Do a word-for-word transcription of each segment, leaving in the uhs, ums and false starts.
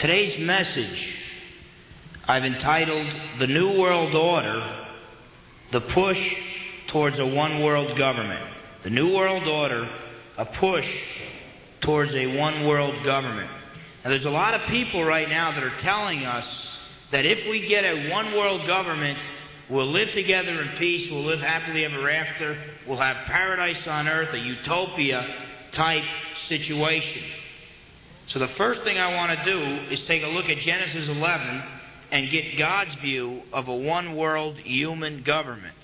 Today's message I've entitled The New World Order, the Push Towards a One World Government. The New World Order, a push towards a one world government. Now there's a lot of people right now that are telling us that if we get a one world government, we'll live together in peace, we'll live happily ever after, we'll have paradise on earth, a utopia type situation. So the first thing I want to do is take a look at Genesis eleven and get God's view of a one world human government.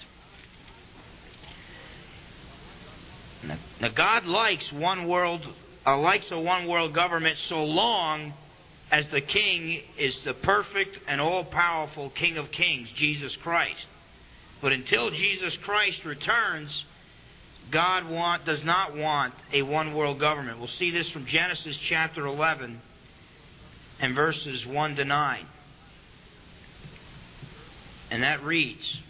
Now, now God likes one world, uh, likes a one world government so long as the king is the perfect and all-powerful King of Kings, Jesus Christ. But until Jesus Christ returns, God want, does not want a one-world government. We'll see this from Genesis chapter eleven and verses one to nine. And that reads,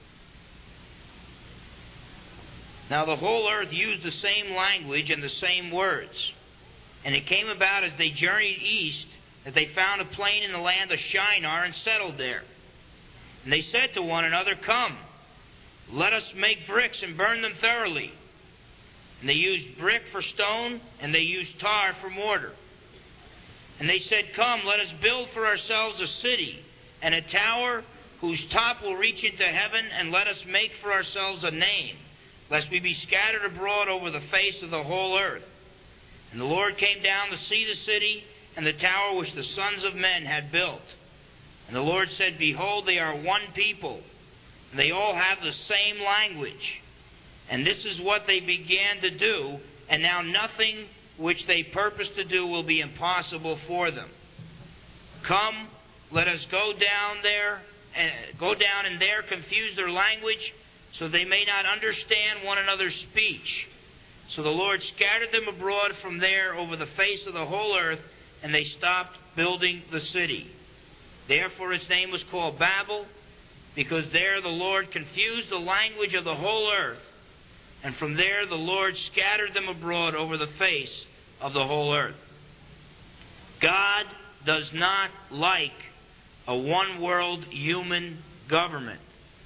"Now the whole earth used the same language and the same words. And it came about as they journeyed east that they found a plain in the land of Shinar and settled there. And they said to one another, 'Come, let us make bricks and burn them thoroughly.' And they used brick for stone, and they used tar for mortar. And they said, 'Come, let us build for ourselves a city, and a tower whose top will reach into heaven, and let us make for ourselves a name, lest we be scattered abroad over the face of the whole earth.' And the Lord came down to see the city and the tower which the sons of men had built. And the Lord said, 'Behold, they are one people, and they all have the same language. And this is what they began to do, and now nothing which they purpose to do will be impossible for them. Come, let us go down there, and go down and there confuse their language, so they may not understand one another's speech.' So the Lord scattered them abroad from there over the face of the whole earth, and they stopped building the city. Therefore its name was called Babel, because there the Lord confused the language of the whole earth. And from there the Lord scattered them abroad over the face of the whole earth." God does not like a one-world human government.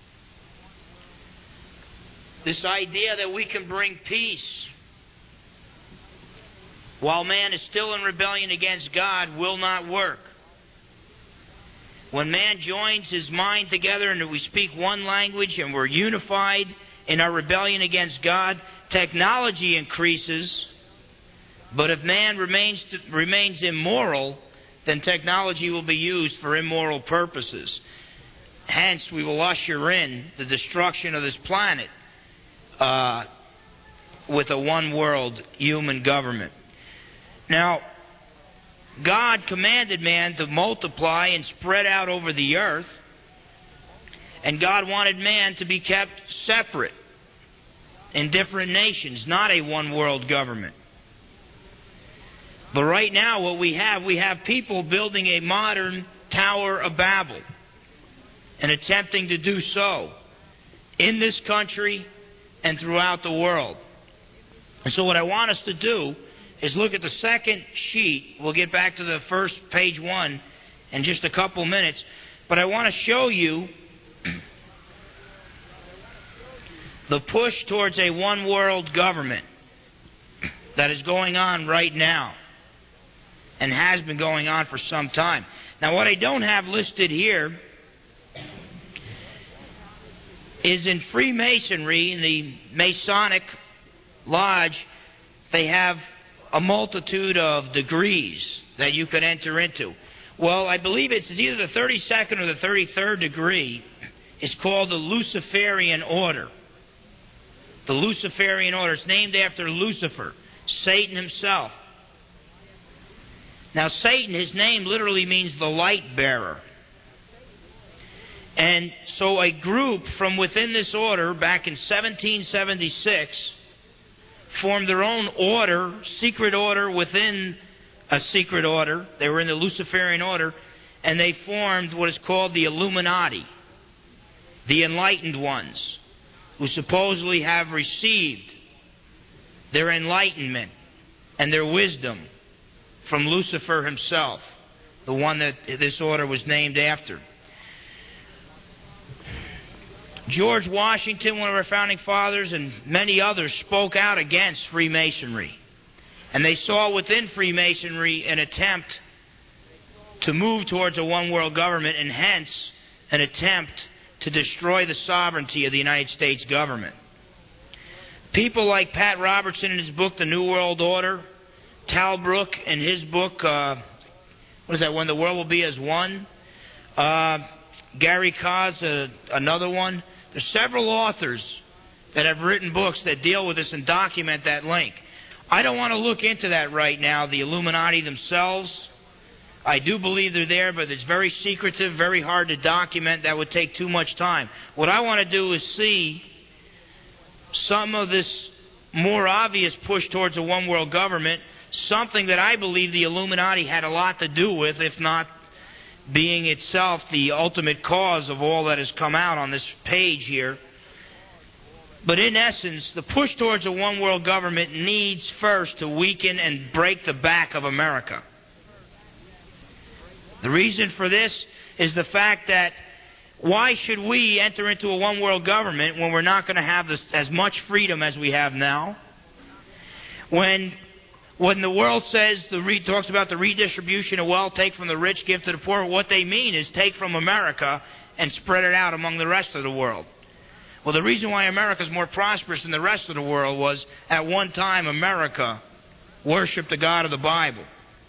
This idea that we can bring peace while man is still in rebellion against God will not work. When man joins his mind together and we speak one language and we're unified in our rebellion against God, technology increases. But if man remains remains immoral, then technology will be used for immoral purposes. Hence, we will usher in the destruction of this planet uh, with a one-world human government. Now, God commanded man to multiply and spread out over the earth, and God wanted man to be kept separate in different nations, not a one-world government. But right now what we have, we have people building a modern Tower of Babel and attempting to do so in this country and throughout the world. And so what I want us to do is look at the second sheet. We'll get back to the first page one in just a couple minutes. But I want to show you the push towards a one-world government that is going on right now and has been going on for some time. Now, what I don't have listed here is in Freemasonry, in the Masonic Lodge, they have a multitude of degrees that you could enter into. Well, I believe it's either the thirty-second or the thirty-third degree is called the Luciferian Order. The Luciferian Order. It's named after Lucifer, Satan himself. Now, Satan, his name literally means the light bearer. And so a group from within this order back in seventeen seventy-six formed their own order, secret order within a secret order. They were in the Luciferian Order, and they formed what is called the Illuminati, the enlightened ones, who supposedly have received their enlightenment and their wisdom from Lucifer himself, the one that this order was named after. George Washington, one of our founding fathers, and many others spoke out against Freemasonry. And they saw within Freemasonry an attempt to move towards a one-world government, and hence an attempt to destroy the sovereignty of the United States government. People like Pat Robertson in his book, The New World Order, Talbrook in his book, uh, what is that, When the World Will Be as One, uh, Gary Kaz, uh, another one. There's several authors that have written books that deal with this and document that link. I don't want to look into that right now, the Illuminati themselves. I do believe they're there, but it's very secretive, very hard to document. That would take too much time. What I want to do is see some of this more obvious push towards a one-world government, something that I believe the Illuminati had a lot to do with, if not being itself the ultimate cause of all that has come out on this page here. But in essence, the push towards a one-world government needs first to weaken and break the back of America. The reason for this is the fact that why should we enter into a one-world government when we're not going to have this, as much freedom as we have now? When when the world says, the re, talks about the redistribution of wealth, take from the rich, give to the poor, what they mean is take from America and spread it out among the rest of the world. Well, the reason why America is more prosperous than the rest of the world was at one time America worshipped the God of the Bible.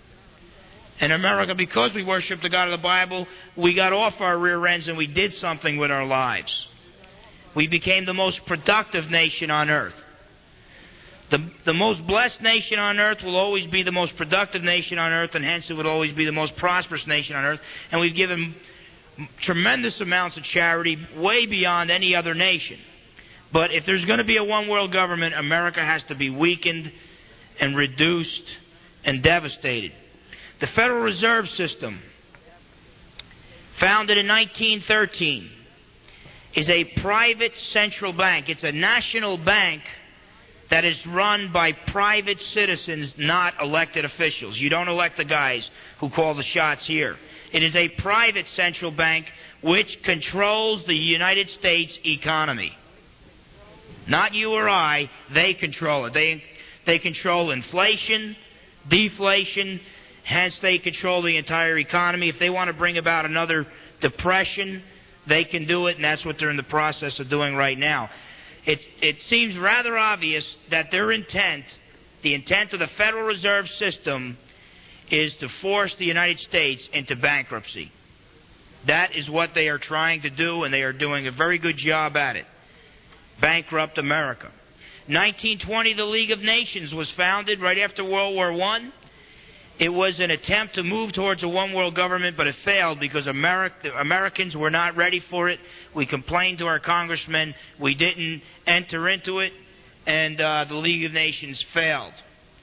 In America, because we worship the God of the Bible, we got off our rear ends and we did something with our lives. We became the most productive nation on earth. The, the most blessed nation on earth will always be the most productive nation on earth, and hence it would always be the most prosperous nation on earth. And we've given tremendous amounts of charity, way beyond any other nation. But if there's going to be a one-world government, America has to be weakened and reduced and devastated. The Federal Reserve System, founded in nineteen thirteen, is a private central bank. It's a national bank that is run by private citizens, not elected officials. You don't elect the guys who call the shots here. It is a private central bank which controls the United States economy. Not you or I, they control it. They, they control inflation, deflation. Hence, they control the entire economy. If they want to bring about another depression, they can do it, and that's what they're in the process of doing right now. It, it seems rather obvious that their intent, the intent of the Federal Reserve System, is to force the United States into bankruptcy. That is what they are trying to do, and they are doing a very good job at it. Bankrupt America. nineteen twenty, the League of Nations was founded right after World War One. It was an attempt to move towards a one-world government, but it failed because Ameri- Americans were not ready for it. We complained to our congressmen. We didn't enter into it, and uh, the League of Nations failed.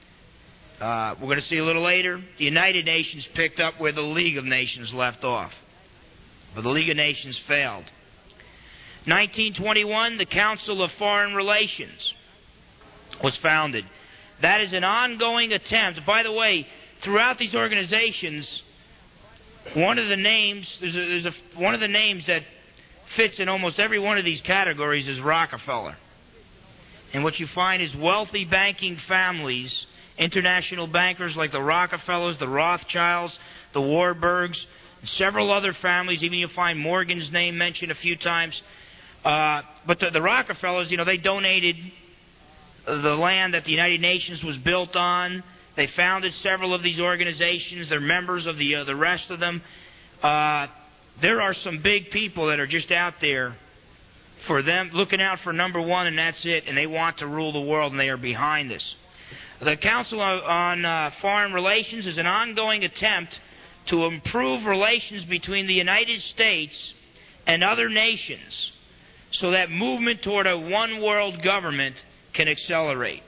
Uh, we're going to see a little later, the United Nations picked up where the League of Nations left off. But the League of Nations failed. nineteen twenty-one, the Council of Foreign Relations was founded. That is an ongoing attempt. By the way, throughout these organizations, one of the names, there's, a, there's a, one of the names that fits in almost every one of these categories is Rockefeller. And what you find is wealthy banking families, international bankers like the Rockefellers, the Rothschilds, the Warburgs, and several other families. Even you'll find Morgan's name mentioned a few times. Uh, but the, the Rockefellers, you know, they donated the land that the United Nations was built on. They founded several of these organizations. They're members of the uh, the rest of them. Uh, there are some big people that are just out there for them, looking out for number one, and that's it. And they want to rule the world, and they are behind this. The Council on uh, Foreign Relations is an ongoing attempt to improve relations between the United States and other nations so that movement toward a one-world government can accelerate.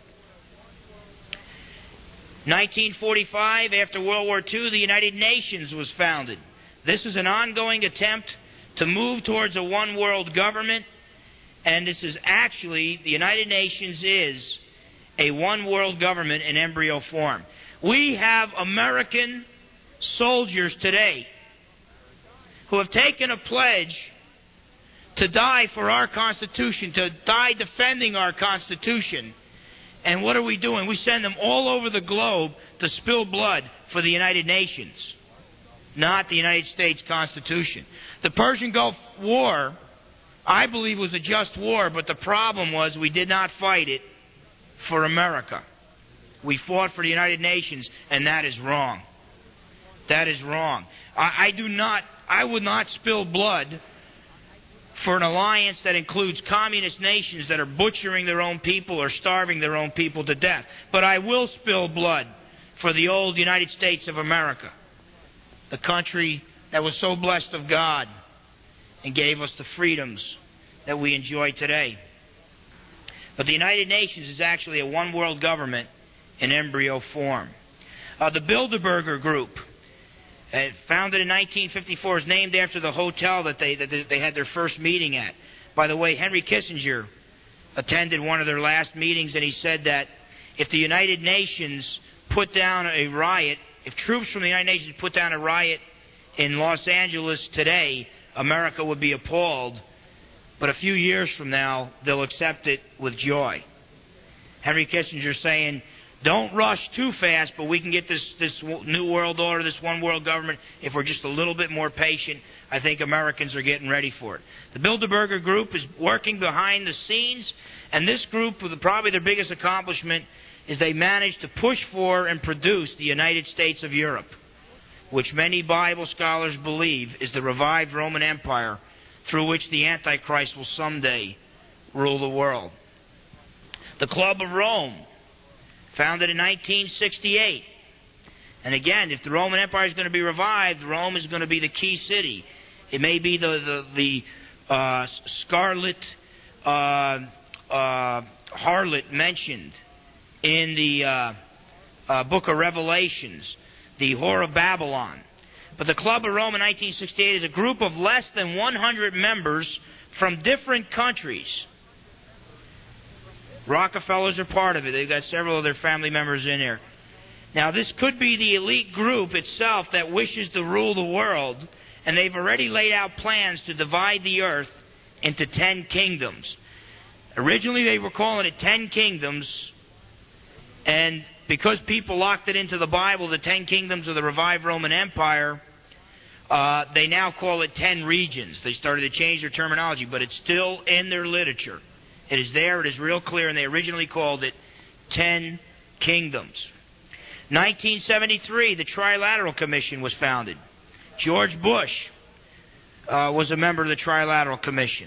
nineteen forty-five, after World War Two, the United Nations was founded. This is an ongoing attempt to move towards a one-world government, and this is actually, the United Nations is a one-world government in embryo form. We have American soldiers today who have taken a pledge to die for our Constitution, to die defending our Constitution. And what are we doing? We send them all over the globe to spill blood for the United Nations, not the United States Constitution. The Persian Gulf War, I believe, was a just war, but the problem was we did not fight it for America. We fought for the United Nations, and that is wrong. That is wrong. I, I do not, I would not spill blood for an alliance that includes communist nations that are butchering their own people or starving their own people to death. But I will spill blood for the old United States of America, the country that was so blessed of God and gave us the freedoms that we enjoy today. But the United Nations is actually a one-world government in embryo form. Uh, the Bilderberger Group, uh, founded in nineteen fifty-four, is named after the hotel that they, that they had their first meeting at. By the way, Henry Kissinger attended one of their last meetings, and he said that if the United Nations put down a riot, if troops from the United Nations put down a riot in Los Angeles today, America would be appalled. But a few years from now, they'll accept it with joy. Henry Kissinger saying, don't rush too fast, but we can get this, this new world order, this one world government, if we're just a little bit more patient. I think Americans are getting ready for it. The Bilderberger Group is working behind the scenes, and this group, with probably their biggest accomplishment, is they managed to push for and produce the United States of Europe, which many Bible scholars believe is the revived Roman Empire through which the Antichrist will someday rule the world. The Club of Rome, founded in nineteen sixty-eight. And again, if the Roman Empire is going to be revived, Rome is going to be the key city. It may be the, the, the uh, scarlet uh, uh, harlot mentioned in the uh, uh, book of Revelations, the whore of Babylon. But the Club of Rome in nineteen sixty-eight is a group of less than one hundred members from different countries. Rockefellers are part of it. They've got several of their family members in there. Now, this could be the elite group itself that wishes to rule the world, and they've already laid out plans to divide the earth into ten kingdoms. Originally, they were calling it ten kingdoms, and because people locked it into the Bible, the ten kingdoms of the revived Roman Empire, uh, they now call it ten regions. They started to change their terminology, but it's still in their literature. It is there, it is real clear, and they originally called it ten kingdoms. nineteen seventy-three, the Trilateral Commission was founded. George Bush uh, was a member of the Trilateral Commission.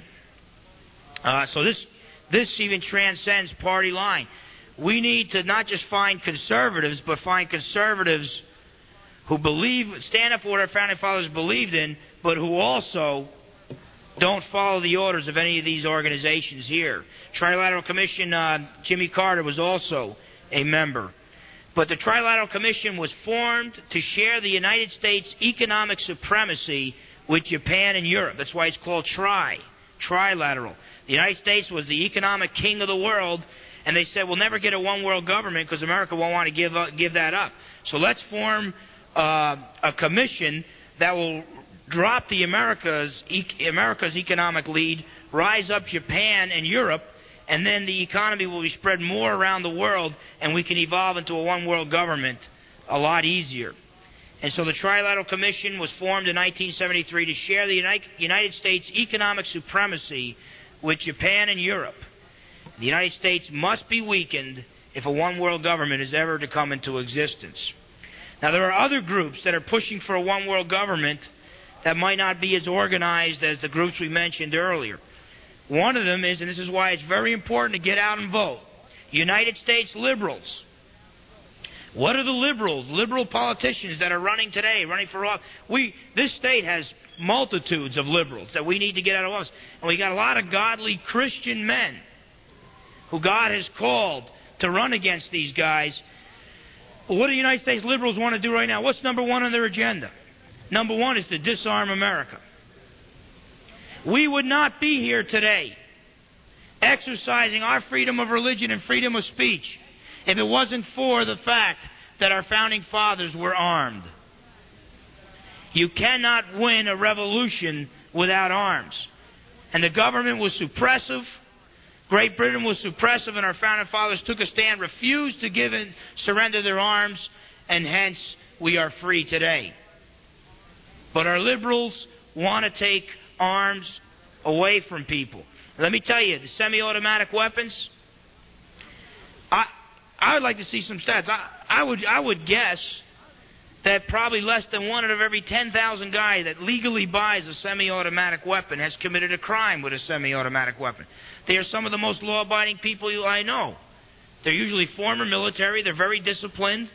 Uh, so this, this even transcends party line. We need to not just find conservatives, but find conservatives who believe, stand up for what our founding fathers believed in, but who also don't follow the orders of any of these organizations here. Trilateral Commission, uh, Jimmy Carter was also a member. But the Trilateral Commission was formed to share the United States' economic supremacy with Japan and Europe. That's why it's called Tri, Trilateral. The United States was the economic king of the world, and they said, we'll never get a one-world government because America won't want to give up, give that up. So let's form uh, a commission that will drop the America's, e- America's economic lead, rise up Japan and Europe, and then the economy will be spread more around the world, and we can evolve into a one-world government a lot easier. And so the Trilateral Commission was formed in nineteen seventy-three to share the United States' economic supremacy with Japan and Europe. The United States must be weakened if a one-world government is ever to come into existence. Now, there are other groups that are pushing for a one-world government that might not be as organized as the groups we mentioned earlier. One of them is, and this is why it's very important to get out and vote, United States liberals. What are the liberals, liberal politicians that are running today, running for office? We, this state has multitudes of liberals that we need to get out of office. And we got a lot of godly Christian men who God has called to run against these guys. Well, what do the United States liberals want to do right now? What's number one on their agenda? Number one is to disarm America. We would not be here today exercising our freedom of religion and freedom of speech if it wasn't for the fact that our founding fathers were armed. You cannot win a revolution without arms. And the government was suppressive. Great Britain was suppressive, and our founding fathers took a stand, refused to give in, surrender their arms, and hence we are free today. But our liberals want to take arms away from people. Let me tell you, the semi-automatic weapons, I I would like to see some stats. I, I would I would guess that probably less than one out of every ten thousand guys that legally buys a semi-automatic weapon has committed a crime with a semi-automatic weapon. They are some of the most law-abiding people I know. They're usually former military. They're very disciplined.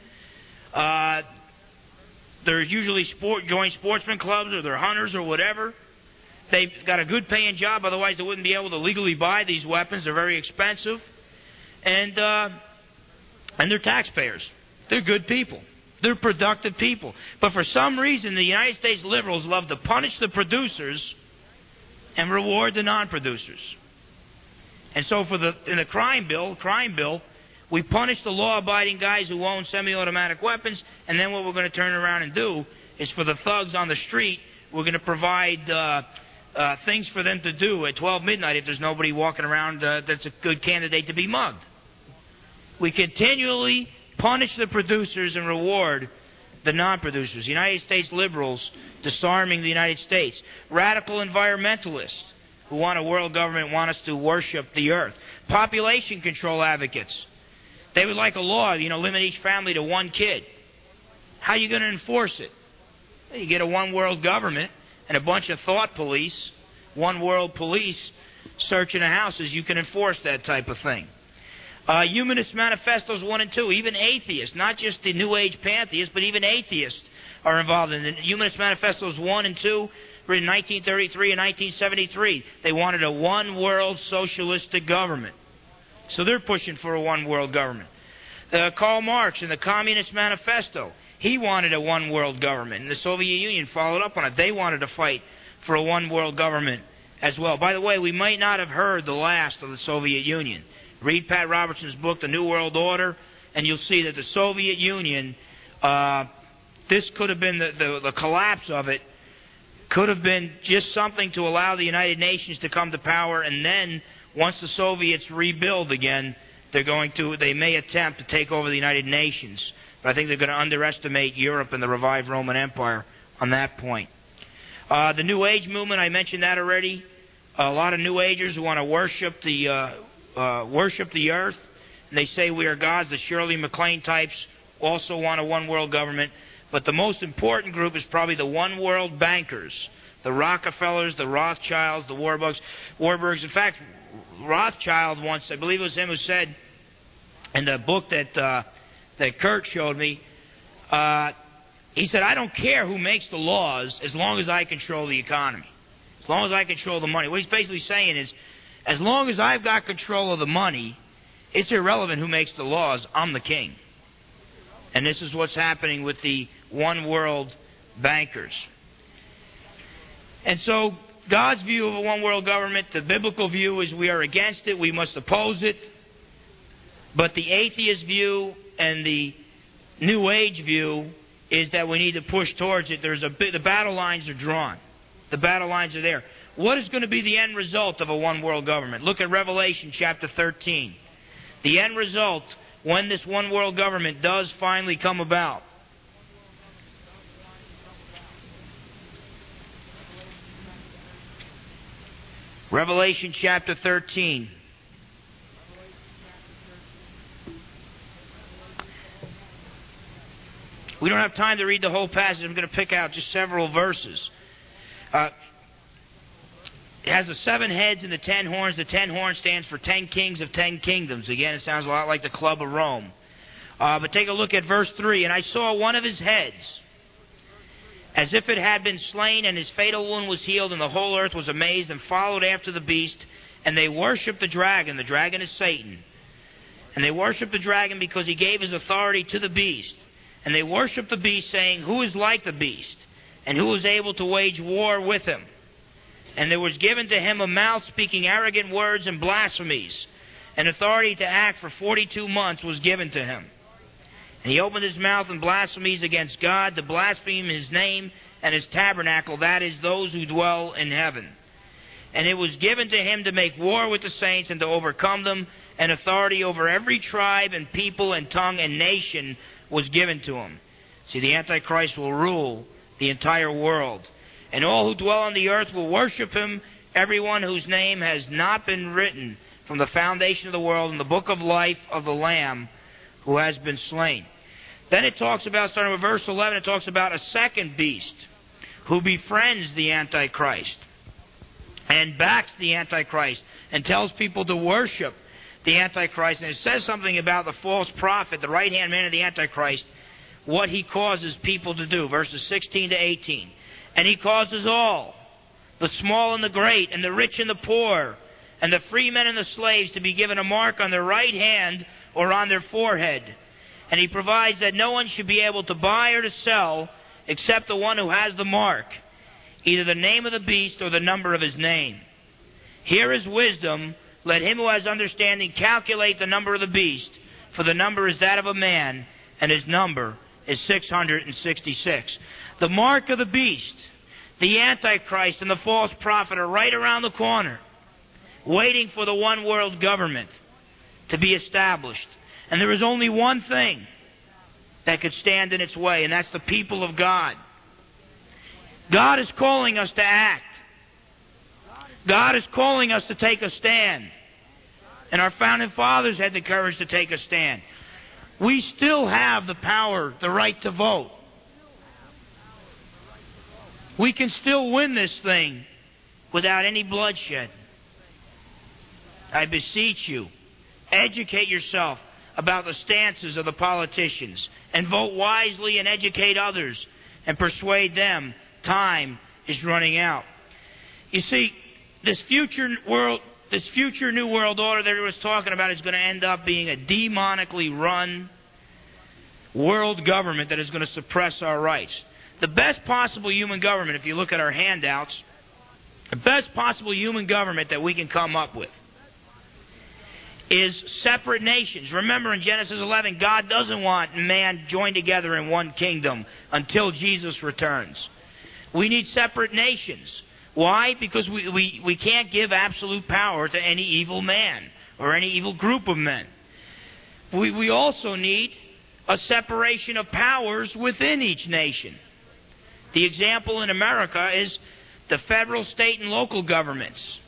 Uh, they're usually sport, join sportsman clubs, or they're hunters or whatever. They've got a good paying job, otherwise they wouldn't be able to legally buy these weapons. They're very expensive. And, uh, and they're taxpayers. They're good people. They're productive people. But for some reason, the United States liberals love to punish the producers and reward the non-producers. And so for the in the crime bill, crime bill, we punish the law-abiding guys who own semi-automatic weapons, and then what we're going to turn around and do is for the thugs on the street, we're going to provide uh, uh, things for them to do at twelve midnight if there's nobody walking around uh, that's a good candidate to be mugged. We continually punish the producers and reward the non-producers. United States liberals disarming the United States. Radical environmentalists who want a world government want us to worship the earth. Population control advocates. They would like a law, you know, limit each family to one kid. How are you going to enforce it? You get a one-world government and a bunch of thought police, one-world police, searching the houses. You can enforce that type of thing. Uh, Humanist Manifestos one and two, even atheists, not just the New Age pantheists, but even atheists are involved in it. Humanist Manifestos one and two, written in nineteen thirty-three and nineteen seventy-three. They wanted a one-world socialistic government. So they're pushing for a one-world government. Uh, Karl Marx in the Communist Manifesto, he wanted a one-world government, and the Soviet Union followed up on it. They wanted to fight for a one-world government as well. By the way, we might not have heard the last of the Soviet Union. Read Pat Robertson's book, The New World Order, and you'll see that the Soviet Union, uh, this could have been the, the, the collapse of it, could have been just something to allow the United Nations to come to power, and then once the Soviets rebuild again, they're going to, they may attempt to take over the United Nations. But I think they're going to underestimate Europe and the revived Roman Empire on that point. Uh, the New Age movement, I mentioned that already. A lot of New Agers who want to worship the uh, uh, worship the earth, and they say we are gods. The Shirley MacLaine types also want a one-world government. But the most important group is probably the one-world bankers, the Rockefellers, the Rothschilds, the Warburgs. Warburgs. In fact, Rothschild once, I believe it was him who said in the book that uh, that Kurt showed me, uh, he said, I don't care who makes the laws as long as I control the economy, as long as I control the money. What he's basically saying is, as long as I've got control of the money, it's irrelevant who makes the laws. I'm the king. And this is what's happening with the one-world bankers. And so God's view of a one-world government, the biblical view is we are against it, we must oppose it. But the atheist view and the New Age view is that we need to push towards it. There's a bit, the battle lines are drawn. The battle lines are there. What is going to be the end result of a one-world government? Look at Revelation chapter thirteen. The end result, when this one-world government does finally come about. Revelation chapter thirteen. We don't have time to read the whole passage. I'm going to pick out just several verses. Uh, it has the seven heads and the ten horns. The ten horns stands for ten kings of ten kingdoms. Again, it sounds a lot like the Club of Rome. Uh, but take a look at verse three. And I saw one of his heads, as if it had been slain, and his fatal wound was healed, and the whole earth was amazed and followed after the beast. And they worshipped the dragon. The dragon is Satan. And they worshipped the dragon because he gave his authority to the beast. And they worshipped the beast, saying, who is like the beast? And who is able to wage war with him? And there was given to him a mouth speaking arrogant words and blasphemies. And authority to act for forty-two months was given to him. And he opened his mouth in blasphemies against God, to blaspheme his name and his tabernacle, that is, those who dwell in heaven. And it was given to him to make war with the saints and to overcome them, and authority over every tribe and people and tongue and nation was given to him. See, the Antichrist will rule the entire world. And all who dwell on the earth will worship him, everyone whose name has not been written from the foundation of the world in the book of life of the Lamb who has been slain. Then it talks about, starting with verse eleven, it talks about a second beast who befriends the Antichrist and backs the Antichrist and tells people to worship the Antichrist. And it says something about the false prophet, the right-hand man of the Antichrist, what he causes people to do. Verses sixteen to eighteen. And he causes all, the small and the great, and the rich and the poor, and the free men and the slaves, to be given a mark on their right hand or on their forehead. And he provides that no one should be able to buy or to sell except the one who has the mark, either the name of the beast or the number of his name. Here is wisdom. Let him who has understanding calculate the number of the beast, for the number is that of a man, and his number is six hundred sixty-six. The mark of the beast, the Antichrist, and the false prophet are right around the corner, waiting for the one world government to be established. And there is only one thing that could stand in its way, and that's the people of God. God is calling us to act. God is calling us to take a stand. And our founding fathers had the courage to take a stand. We still have the power, the right to vote. We can still win this thing without any bloodshed. I beseech you, educate yourself about the stances of the politicians, and vote wisely and educate others and persuade them. Time is running out. You see, this future world, this future new world order that he was talking about is going to end up being a demonically run world government that is going to suppress our rights. The best possible human government, if you look at our handouts, the best possible human government that we can come up with is separate nations. Remember in Genesis eleven, God doesn't want man joined together in one kingdom until Jesus returns. We need separate nations. Why? Because we, we, we can't give absolute power to any evil man or any evil group of men. We, we also need a separation of powers within each nation. The example in America is the federal, state, and local governments.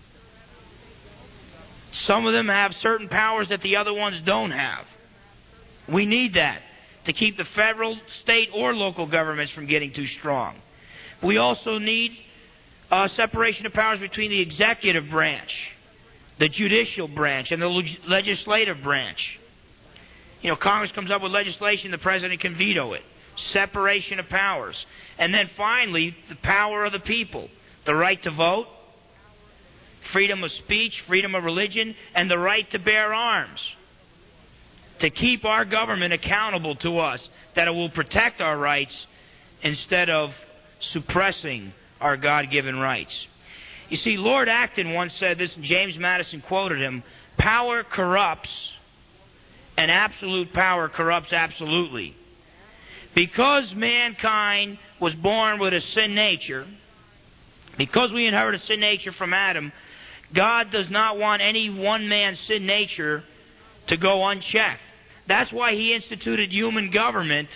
Some of them have certain powers that the other ones don't have. We need that to keep the federal, state, or local governments from getting too strong. We also need a separation of powers between the executive branch, the judicial branch, and the leg- legislative branch. You know, Congress comes up with legislation, the president can veto it. Separation of powers. And then finally, the power of the people. The right to vote, freedom of speech, freedom of religion, and the right to bear arms. To keep our government accountable to us, that it will protect our rights instead of suppressing our God-given rights. You see, Lord Acton once said this, and James Madison quoted him, "Power corrupts, and absolute power corrupts absolutely." Because mankind was born with a sin nature, because we inherit a sin nature from Adam, God does not want any one man's sin nature to go unchecked. That's why He instituted human government,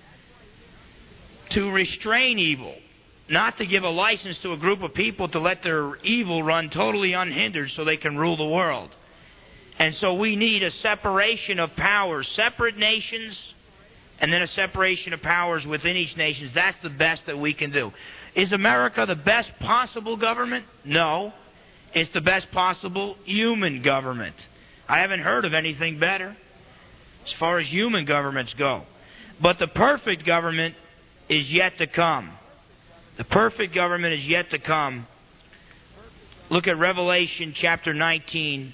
to restrain evil, not to give a license to a group of people to let their evil run totally unhindered so they can rule the world. And so we need a separation of powers, separate nations, and then a separation of powers within each nation. That's the best that we can do. Is America the best possible government? No. It's the best possible human government. I haven't heard of anything better as far as human governments go. But the perfect government is yet to come. The perfect government is yet to come. Look at Revelation chapter nineteen.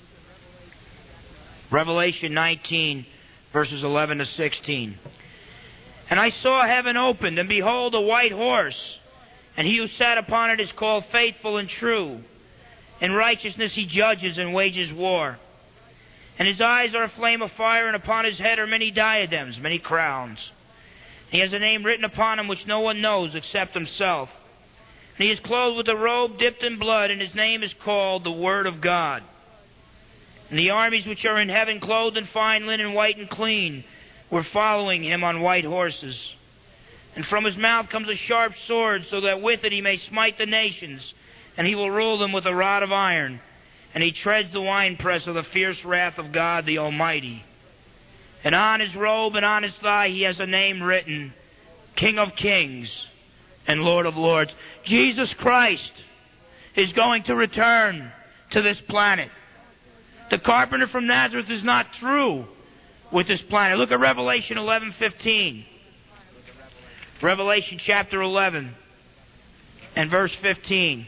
Revelation nineteen, verses eleven to sixteen. "And I saw heaven opened, and behold, a white horse, and he who sat upon it is called Faithful and True. In righteousness he judges and wages war. And his eyes are a flame of fire, and upon his head are many diadems, many crowns. He has a name written upon him which no one knows except himself. And he is clothed with a robe dipped in blood, and his name is called the Word of God. And the armies which are in heaven, clothed in fine linen, white and clean, were following him on white horses. And from his mouth comes a sharp sword, so that with it he may smite the nations, and he will rule them with a rod of iron. And he treads the winepress of the fierce wrath of God the Almighty. And on his robe and on his thigh he has a name written, King of Kings and Lord of Lords. Jesus Christ is going to return to this planet. The carpenter from Nazareth is not through with this planet. Look at Revelation eleven fifteen. Revelation chapter eleven and verse fifteen.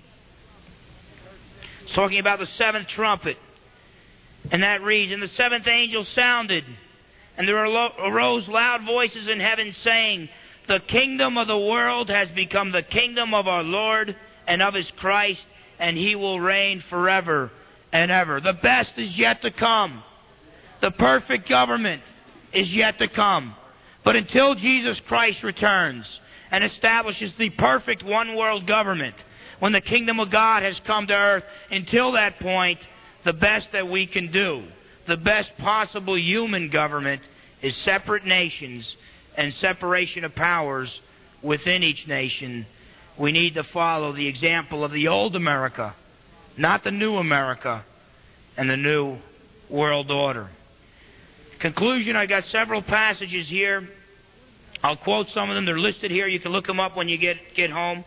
It's talking about the seventh trumpet. And that reads, And the seventh angel sounded, and there arose loud voices in heaven saying, The kingdom of the world has become the kingdom of our Lord and of his Christ, and he will reign forever and ever. The best is yet to come. The perfect government is yet to come. But until Jesus Christ returns and establishes the perfect one-world government, when the kingdom of God has come to earth, until that point, the best that we can do, the best possible human government, is separate nations and separation of powers within each nation. We need to follow the example of the old America, not the new America and the new world order. Conclusion, I got several passages here. I'll quote some of them. They're listed here. You can look them up when you get, get home.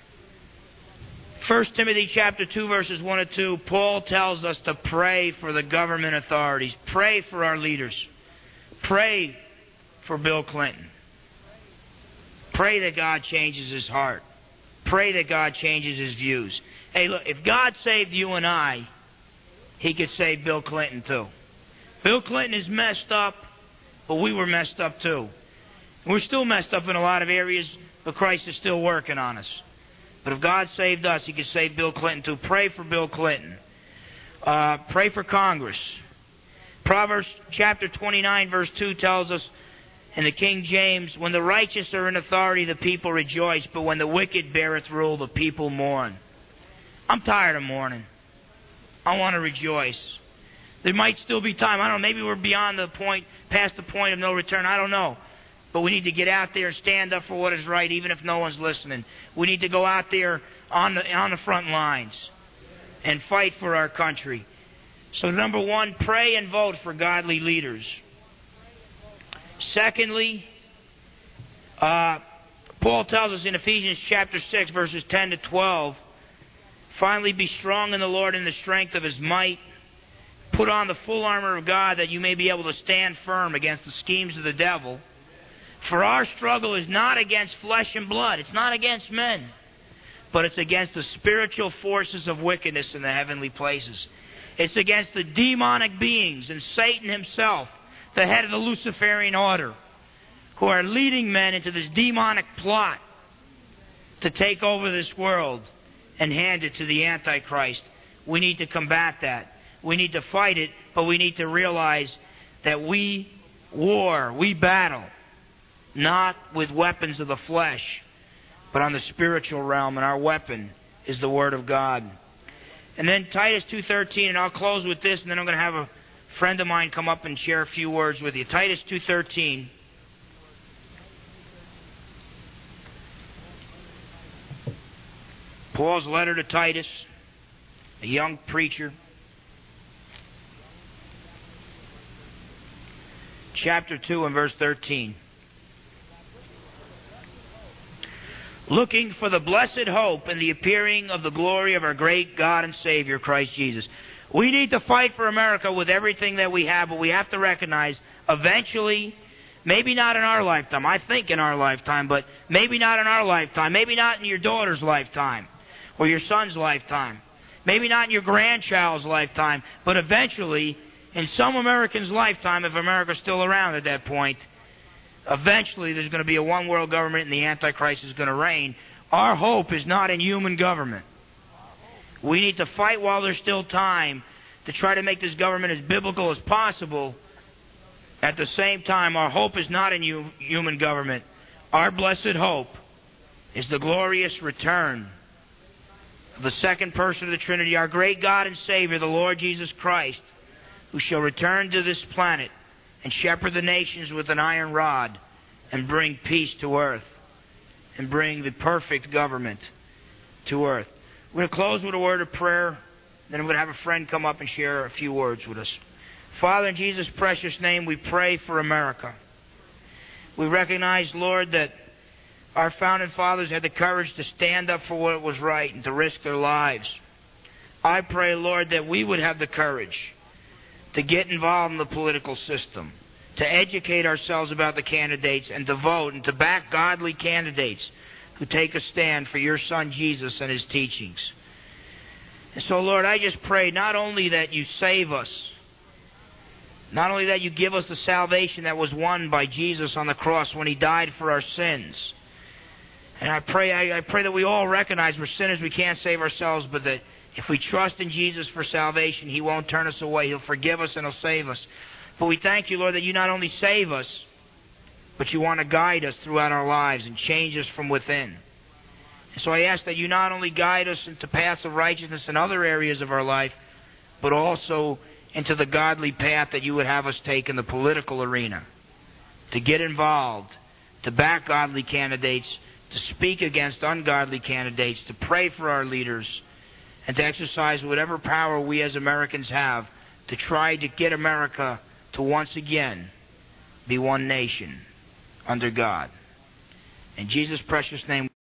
First Timothy chapter two, verses one and two, Paul tells us to pray for the government authorities. Pray for our leaders. Pray for Bill Clinton. Pray that God changes his heart. Pray that God changes his views. Hey, look, if God saved you and I, he could save Bill Clinton too. Bill Clinton is messed up, but we were messed up too. We're still messed up in a lot of areas, but Christ is still working on us. But if God saved us, he could save Bill Clinton too. Pray for Bill Clinton. Uh, pray for Congress. Proverbs chapter twenty-nine, verse two tells us in the King James, When the righteous are in authority, the people rejoice, but when the wicked beareth rule, the people mourn. I'm tired of mourning. I want to rejoice. There might still be time. I don't know, maybe we're beyond the point, past the point of no return. I don't know. But we need to get out there and stand up for what is right, even if no one's listening. We need to go out there on the, on the front lines and fight for our country. So number one, pray and vote for godly leaders. Secondly, uh, Paul tells us in Ephesians chapter six, verses ten to twelve, finally be strong in the Lord and the strength of his might. Put on the full armor of God that you may be able to stand firm against the schemes of the devil. For our struggle is not against flesh and blood. It's not against men. But it's against the spiritual forces of wickedness in the heavenly places. It's against the demonic beings and Satan himself, the head of the Luciferian order, who are leading men into this demonic plot to take over this world and hand it to the Antichrist. We need to combat that. We need to fight it, but we need to realize that we war, we battle, not with weapons of the flesh, but on the spiritual realm, and our weapon is the Word of God. And then Titus two thirteen, and I'll close with this, and then I'm going to have a friend of mine come up and share a few words with you. Titus two thirteen. Paul's letter to Titus, a young preacher. Chapter two and verse thirteen. Looking for the blessed hope and the appearing of the glory of our great God and Savior, Christ Jesus. We need to fight for America with everything that we have, but we have to recognize eventually, maybe not in our lifetime, I think in our lifetime, but maybe not in our lifetime, maybe not in your daughter's lifetime or your son's lifetime, maybe not in your grandchild's lifetime, but eventually in some American's lifetime, if America's still around at that point, eventually there's going to be a one-world government and the Antichrist is going to reign. Our hope is not in human government. We need to fight while there's still time to try to make this government as biblical as possible At the same time, our hope is not in you, human government. Our blessed hope is the glorious return of the second person of the Trinity, our great God and Savior, the Lord Jesus Christ, who shall return to this planet and shepherd the nations with an iron rod and bring peace to earth and bring the perfect government to earth. We're going to close with a word of prayer. Then I'm going to have a friend come up and share a few words with us. Father, in Jesus' precious name, we pray for America. We recognize, Lord, that our founding fathers had the courage to stand up for what was right and to risk their lives. I pray, Lord, that we would have the courage to get involved in the political system, to educate ourselves about the candidates, and to vote and to back godly candidates who take a stand for your Son Jesus and His teachings. And so, Lord, I just pray not only that you save us, not only that you give us the salvation that was won by Jesus on the cross when He died for our sins. And I pray, I, I pray that we all recognize we're sinners, we can't save ourselves, but that if we trust in Jesus for salvation, He won't turn us away. He'll forgive us and He'll save us. But we thank you, Lord, that you not only save us, but you want to guide us throughout our lives and change us from within. And so I ask that you not only guide us into paths of righteousness in other areas of our life, but also into the godly path that you would have us take in the political arena, to get involved, to back godly candidates, to speak against ungodly candidates, to pray for our leaders, and to exercise whatever power we as Americans have to try to get America to once again be one nation under God. In Jesus' precious name.